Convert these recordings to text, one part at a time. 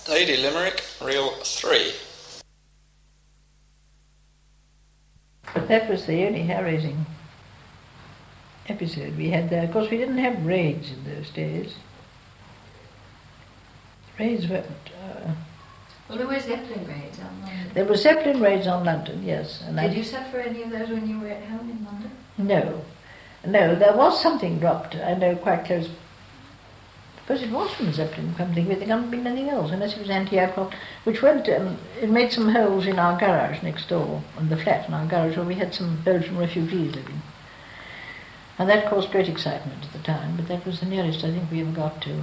Lady Limerick, Reel 3. But that was the only hair-raising episode we had there. Of course, we didn't have raids in those days. Raids weren't... Well, there were Zeppelin raids on London. There were Zeppelin raids on London, yes. And Did you suffer any of those when you were at home in London? No, there was something dropped, I know, quite close. Because it was from Zeppelin, come to think of it, there couldn't have been anything else, unless it was anti-aircraft, which went, it made some holes in our garage next door, in the flat in our garage, where we had some Belgian refugees living. And that caused great excitement at the time, but that was the nearest I think we ever got to.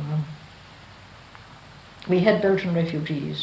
We had Belgian refugees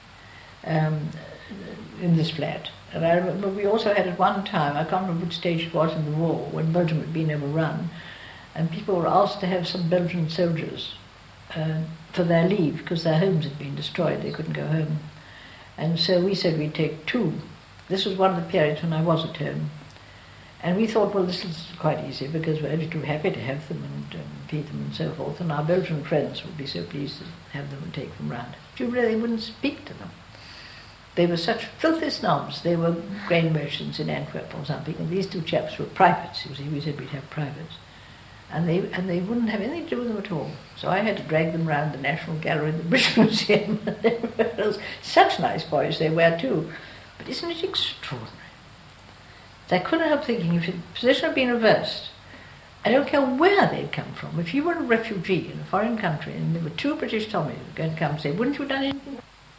in this flat. And I remember we also had at one time, I can't remember which stage it was in the war, when Belgium had been overrun, and people were asked to have some Belgian soldiers for their leave, because their homes had been destroyed, they couldn't go home. And so we said we'd take 2. This was one of the periods when I was at home. And we thought, well, this is quite easy, because we're only too happy to have them and feed them and so forth, and our Belgian friends would be so pleased to have them and take them round. But you really wouldn't speak to them. They were such filthy snobs. They were grain merchants in Antwerp or something, and these 2 chaps were privates. You see, we said we'd have privates. And they wouldn't have anything to do with them at all. So I had to drag them round the National Gallery, the British Museum, and everywhere else. Such nice boys they were too. But isn't it extraordinary? I couldn't help thinking, if the position had been reversed, I don't care where they'd come from. If you were a refugee in a foreign country and there were 2 British Tommies going to come and say, wouldn't you have done anything?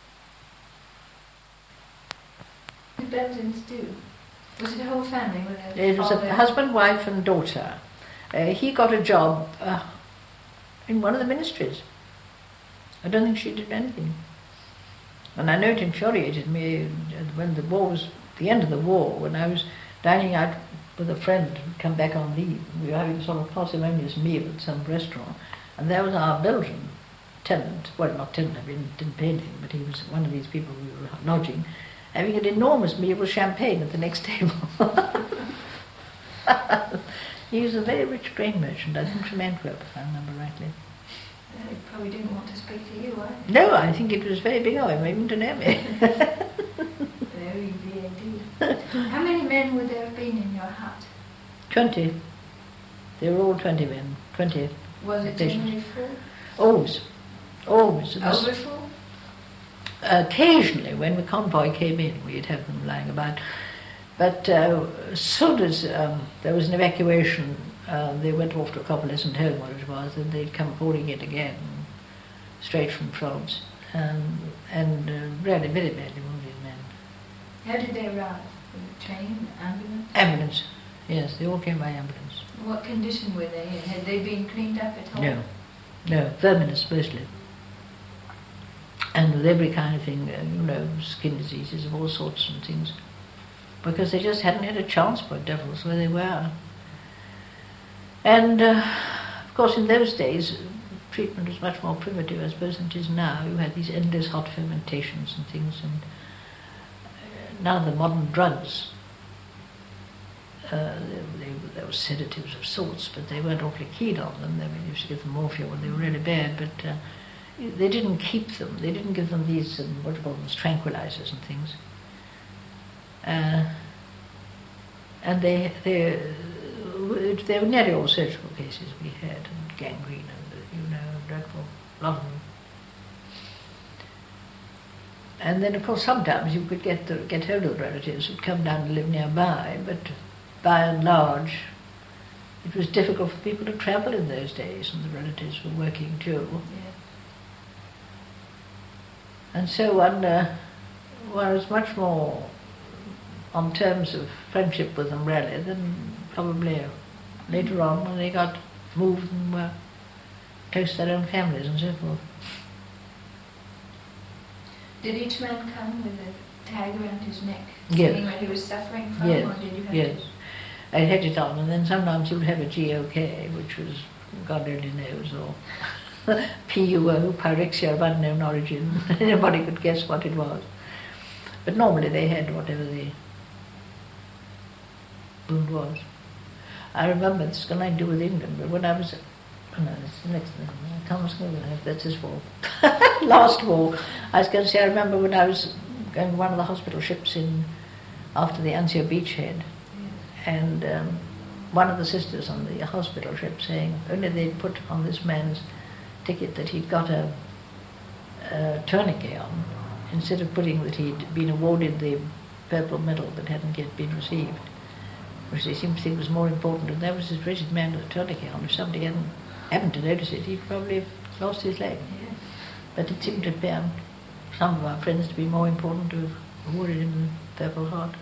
What did Belgians do? Was it a whole family? It was a husband, wife and daughter. He got a job in one of the ministries. I don't think she did anything. And I know it infuriated me when the war was, the end of the war, when I was dining out with a friend who'd come back on leave. We were having a sort of parsimonious meal at some restaurant, and there was our Belgian tenant, well, not tenant, I mean, didn't pay anything, but he was one of these people we were lodging, having an enormous meal with champagne at the next table. He was a very rich grain merchant, I think from Antwerp, if I remember rightly. He probably didn't want to speak to you, right? No, I think it was very big of him, even to know me. Very VAT. How many men would there have been in your hut? 20. They were all 20 men. 20. Was it generally full? Always. Overfull? Occasionally, when the convoy came in, we'd have them lying about. But as soon as there was an evacuation, they went off to a convalescent home, where it was, and they'd come pouring in again, straight from France, and really very badly wounded men. How did they arrive? Train? Ambulance? Ambulance, yes, they all came by ambulance. What condition were they in? Had they been cleaned up at all? No, verminous mostly. And with every kind of thing, skin diseases of all sorts and things. Because they just hadn't had a chance, poor devils, where they were. And, of course, in those days, treatment was much more primitive, I suppose, than it is now. You had these endless hot fermentations and things, and none of the modern drugs. There were sedatives of sorts, but they weren't awfully keen on them. They used to give them morphia when they were really bad, but they didn't keep them. They didn't give them these, what do you call them, tranquilizers and things. And they were nearly all surgical cases we had, and gangrene, and dreadful, a lot of them. And then, of course, sometimes you could get hold of relatives who'd come down to live nearby, but by and large, it was difficult for people to travel in those days, and the relatives were working too. Yeah. And so one was much more on terms of friendship with them, really, than probably later on when they got moved and were close to their own families and so forth. Did each man come with a tag around his neck, Yes. saying what he was suffering from, Yes. or did you have Yes. I had it on, and then sometimes you would have a GOK, which was God only knows, or PUO, pyrexia of unknown origin. Nobody could guess what it was. But normally they had whatever the wound was. I remember, this has got nothing to do with England, but when I was No, it's the next one. Thomas Goodwin, that's his war. Last war. I was going to say, I remember when I was going to one of the hospital ships after the Anzio beachhead, and one of the sisters on the hospital ship saying only they'd put on this man's ticket that he'd got a tourniquet on, instead of putting that he'd been awarded the purple medal that hadn't yet been received, which they seemed to think was more important. And there was this wretched man with a tourniquet on. If somebody happened to notice it, he'd probably have lost his leg. Yes. But it seemed to appear some of our friends to be more important to have awarded him the Purple Heart.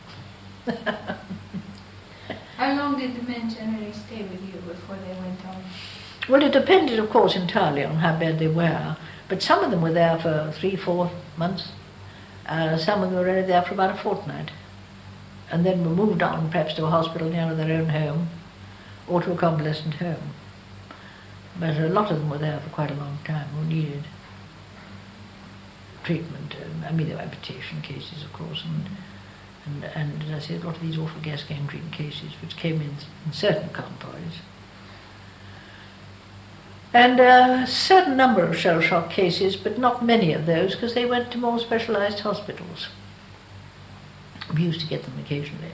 How long did the men generally stay with you before they went on? Well, it depended, of course, entirely on how bad they were. But some of them were there for 3-4 months. Some of them were only there for about a fortnight. And then were moved on, perhaps to a hospital near their own home, or to a convalescent home. But a lot of them were there for quite a long time, who needed treatment. There were amputation cases, of course, and as I said, a lot of these awful gas gangrene cases, which came in certain convoys. And a certain number of shell shock cases, but not many of those, because they went to more specialized hospitals. We used to get them occasionally.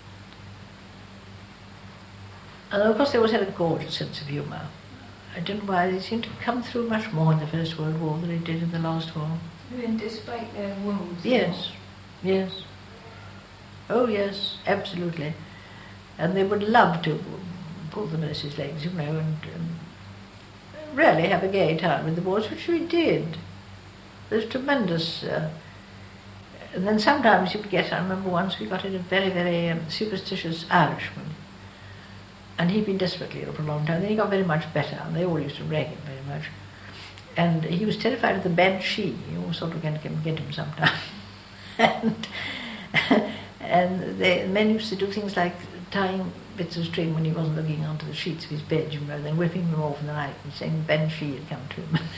And of course they always had a gorgeous sense of humour. I don't know why, they seemed to come through much more in the First World War than they did in the last war. Even despite their wounds? Yes, yes. Oh yes, absolutely. And they would love to pull the nurses' legs, and really have a gay time with the wars, which we did. There's tremendous... and then sometimes you would get, I remember once we got in a very, very superstitious Irishman, and he'd been desperately ill for a long time. Then he got very much better, and they all used to rag him very much. And he was terrified of the banshee. You were sort of going to get him sometime. and the men used to do things like tying bits of string when he wasn't looking onto the sheets of his bed, then whipping them off in the night and saying the banshee had come to him.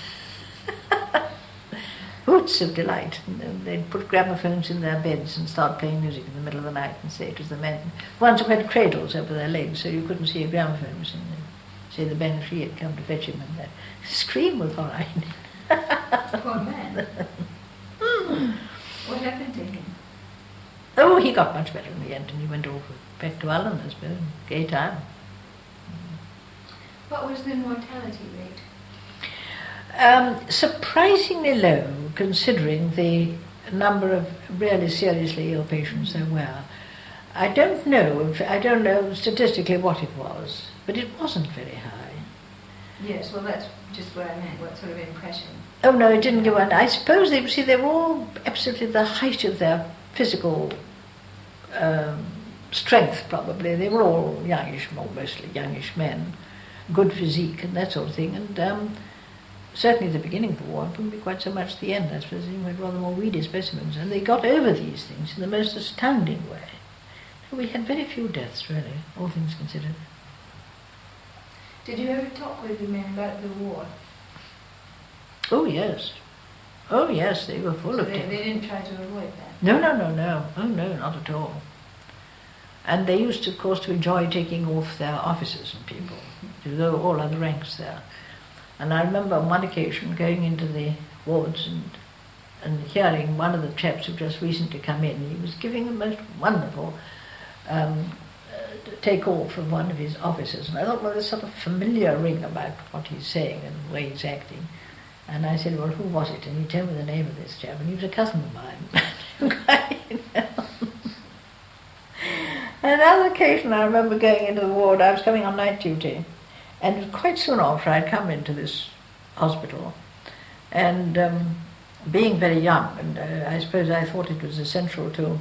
Hoots of delight. And they'd put gramophones in their beds and start playing music in the middle of the night and say it was the men. Ones who had cradles over their legs so you couldn't see a gramophone, and they'd say the banshee had come to fetch him, and they'd scream with horror. Poor man. What happened to him? Oh, he got much better in the end, and he went over back to Ireland, I suppose. Gay time. What was the mortality rate? Surprisingly low, considering the number of really seriously ill patients there were. I don't know statistically what it was, but it wasn't very high. Yes, well that's just what I meant, what sort of impression? Oh no, it didn't go on. I suppose they were all absolutely the height of their physical strength, probably. They were all youngish, mostly youngish men, good physique and that sort of thing, and certainly the beginning of the war, it wouldn't be quite so much the end. I suppose they were rather more weedy specimens, and they got over these things in the most astounding way. We had very few deaths, really, all things considered. Did you ever talk with the men about the war? Oh yes, they were full of they didn't try to avoid that? No. Oh no, not at all. And they used, of course, to enjoy taking off their officers and people, there were all other ranks there. And I remember on one occasion going into the wards and hearing one of the chaps who just recently come in. He was giving a most wonderful take off from one of his officers. And I thought, well, there's sort of familiar ring about what he's saying and the way he's acting. And I said, well, who was it? And he told me the name of this chap, and he was a cousin of mine. Another occasion I remember going into the ward, I was coming on night duty, and quite soon after I'd come into this hospital, and being very young, and I suppose I thought it was essential to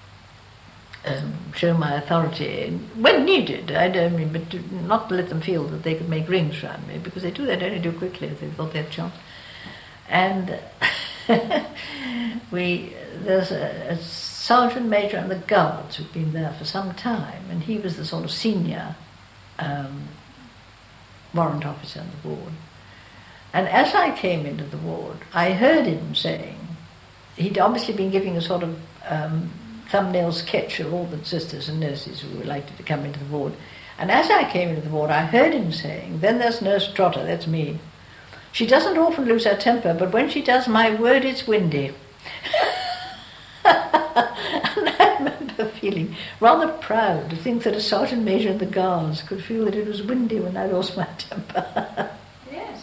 show my authority when needed. But not to let them feel that they could make rings around me, because they'd only do quickly if they thought they had a chance. And there's a sergeant major in the guards who'd been there for some time, and he was the sort of senior warrant officer in the ward. And as I came into the ward, I heard him saying, he'd obviously been giving a sort of thumbnail sketch of all the sisters and nurses who were likely to come into the ward, And as I came into the ward, I heard him saying, "Then there's Nurse Trotter, that's me. She doesn't often lose her temper, but when she does, my word, it's windy." And I remember feeling rather proud to think that a sergeant major in the Guards could feel that it was windy when I lost my temper. Yes.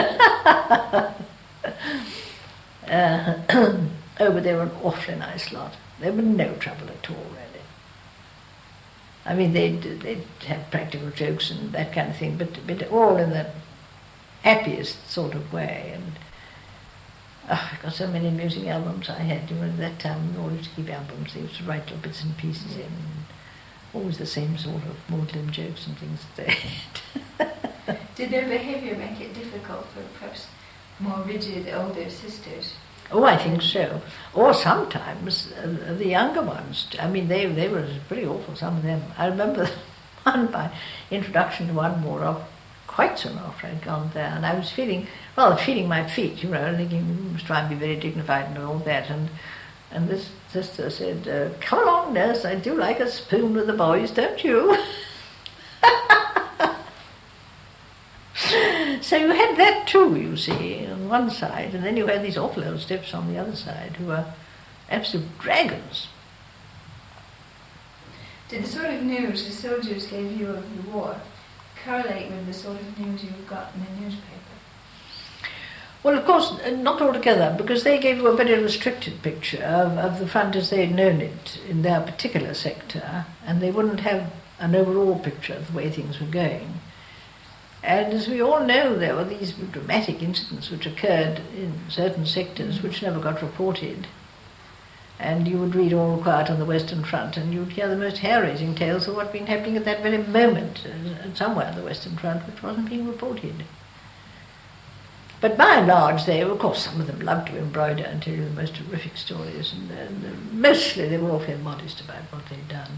But they were an awfully nice lot. They were no trouble at all, really. I mean, they'd have practical jokes and that kind of thing, but all in the happiest sort of way. And I've got so many music albums I had. At that time, we all used to keep albums. They used to write little bits and pieces in, and always the same sort of maudlin jokes and things that they had. Did their behaviour make it difficult for perhaps more rigid older sisters? Oh, I think so. Or sometimes the younger ones. I mean, they were pretty awful, some of them. I remember one by introduction to one ward quite soon after I'd gone there, and I was feeling my feet, thinking we must try and be very dignified and all that. And this sister said, "Come along, nurse, I do like a spoon with the boys, don't you?" So you had that too, you see, on one side, and then you had these awful old stiffs on the other side who were absolute dragons. Did the sort of news the soldiers gave you of the war correlate with the sort of news you got in the newspaper? Well, of course, not altogether, because they gave you a very restricted picture of the front as they'd known it in their particular sector, and they wouldn't have an overall picture of the way things were going. And as we all know, there were these dramatic incidents which occurred in certain sectors which never got reported. And you would read All Quiet on the Western Front, and you'd hear the most hair-raising tales of what had been happening at that very moment somewhere on the Western Front, which wasn't being reported. But by and large, of course, some of them loved to embroider and tell you the most horrific stories, and mostly they were awfully modest about what they'd done.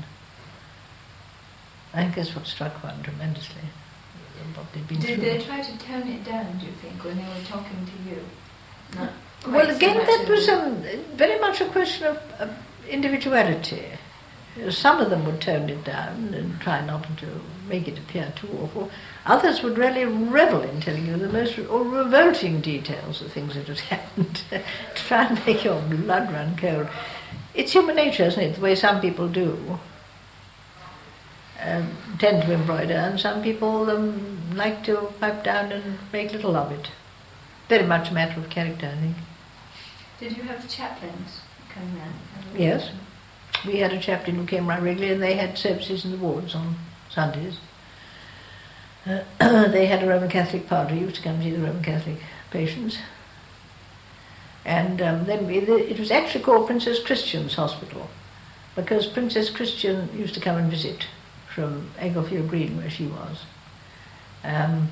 I think that's what struck one tremendously. What they'd been Did through. they try to tone it down, do you think, when they were talking to you? Not Well, quite so again, much that of was the- very much a question of individuality. Some of them would tone it down and try not to make it appear too awful. Others would really revel in telling you the most revolting details of things that had happened, to try and make your blood run cold. It's human nature, isn't it, the way some people do. Tend to embroider, and some people like to pipe down and make little of it. Very much a matter of character, I think. Did you have chaplains come in? Yes. We had a chaplain who came round regularly, and they had services in the wards on Sundays. They had a Roman Catholic padre who used to come and see the Roman Catholic patients. And then it was actually called Princess Christian's Hospital, because Princess Christian used to come and visit from Englefield Green, where she was. And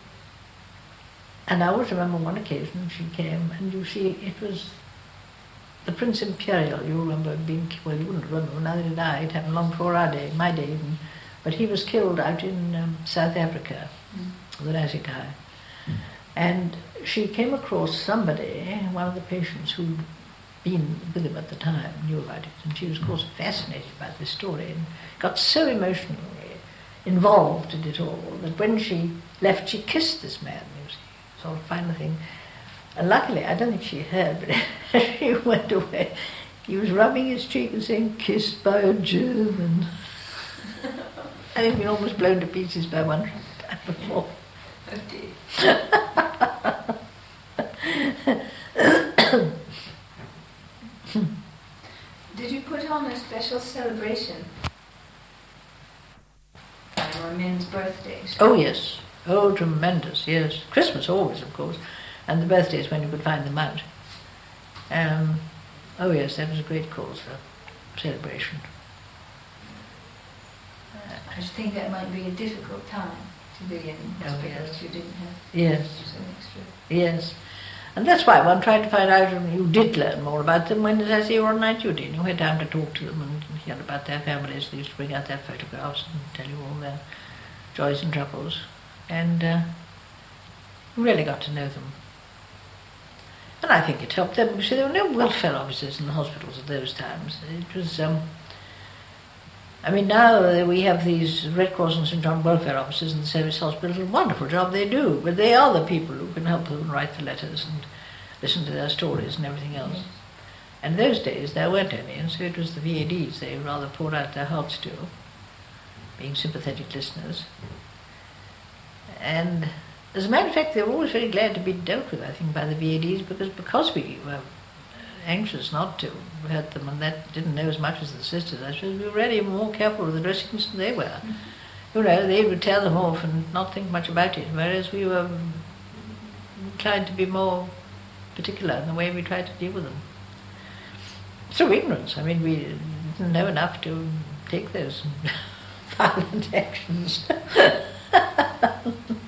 I always remember one occasion she came, and you see, it was the Prince Imperial. You remember being, well, you wouldn't remember, neither did I. It happened long before our day, my day even. But he was killed out in South Africa, the Nazi guy. And she came across somebody, one of the patients who'd been with him at the time, knew about it, and she was, of course, fascinated by this story and got so emotionally involved in it all that when she left, she kissed this man, you see, sort of final thing. And luckily, I don't think she heard, but as she went away, he was rubbing his cheek and saying, "Kissed by a German." And he'd been almost blown to pieces by one time before. Did you put on a special celebration on men's birthdays? Oh, yes. Oh, tremendous, yes. Christmas always, of course, and the birthdays when you could find them out. Oh, yes, that was a great cause for celebration. I just think that might be a difficult time to be in hospital yes. if you didn't have Yes, some extra. yes. And that's why one tried to find out, and you did learn more about them when, as I say, you were on night duty, and you had time to talk to them and hear about their families. They used to bring out their photographs and tell you all their joys and troubles. And you really got to know them. And I think it helped them. You see, there were no welfare officers in the hospitals at those times. It was I mean, now we have these Red Cross and St John welfare officers in the service hospitals. A wonderful job they do, but they are the people who can help them write the letters and listen to their stories and everything else. Yes. And those days there weren't any, and so it was the VADs they rather poured out their hearts to, being sympathetic listeners. And as a matter of fact, they were always very glad to be dealt with, I think, by the VADs, because we were anxious not to hurt them, and that didn't know as much as the sisters. I suppose we were really more careful of the dressings than they were. Mm-hmm. You know, they would tell them off and not think much about it, whereas we were inclined to be more particular in the way we tried to deal with them. Through ignorance. I mean, we didn't know enough to take those violent actions.